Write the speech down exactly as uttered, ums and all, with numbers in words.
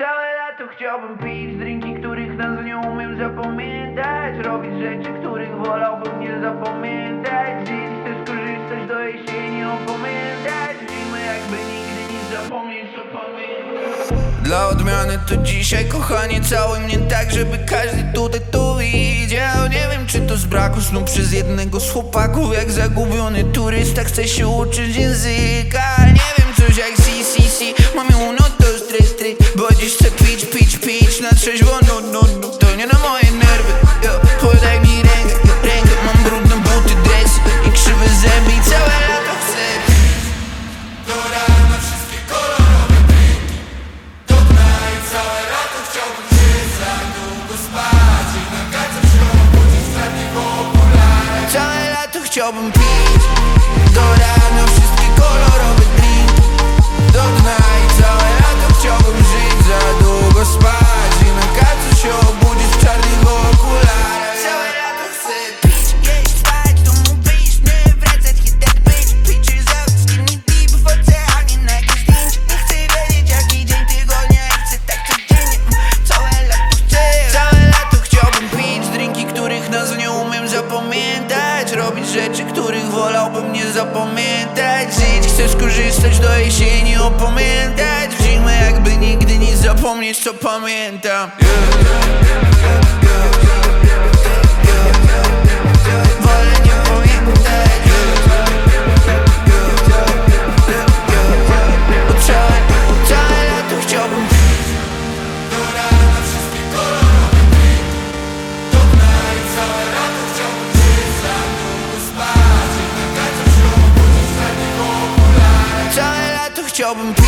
Całe lato chciałbym pić drinki, których nazw nie umiem zapamiętać. Robić rzeczy, których wolałbym nie zapamiętać. Dziś chcę skorzystać do jesieni, opamiętać zimę, jakby nigdy nie zapomnieć, co pamiętam. Dla odmiany to dzisiaj, kochanie, cały mnie tak, żeby każdy tutaj to widział. Nie wiem, czy to z braku snu przez jednego z chłopaków, jak zagubiony turysta chce się uczyć języka. Nie wiem, coś jak si, si, si, mami uno, dos, tres, tres. Bo dziś chcę pić, pić, pić na trzeźwo, no, no, no. To nie na moje nerwy, yo. Podaj mi rękę, rękę, mam brudne buty, dresy i krzywe zęby i całe lato chcę. Do rana wszystkie kolorowe drinki, do dna i całe lato chciałbym się za długo spać i nagadać się obudzić w takich okularach. Całe lato chciałbym pić, do rana wszystkie kolorowe drinki, do dna i całe lato chciałbym żyć, za długo spać i nagadać się obudzić w czarnych okularach. Całe lato chcę pić, jeść, spać, w domu być, nie wracać, nie tak być. Pictures out, skinny deep w oceanie, na jakieś zdjęcie. Nie chcę wiedzieć, jaki dzień tygodnia, i chcę tak codziennie. Całe lato chcę, całe lato chciałbym pić drinki, których nazw nie umiem zapamiętać. Robić rzeczy, których wolałbym nie zapamiętać. Żyć chcę skorzystać do jesieni, opamiętać w zimę, jakby nigdy nie zapomnieć, co pamiętam. Wolę nie pamiętać. Bo całe, całe lato chciałbym. Do rana wszystkie kolorowe drinki, do dna i całe lato chciałbym żyć, za długo spać i nagadać się obudzić w takich okularach. Całe lato chciałbym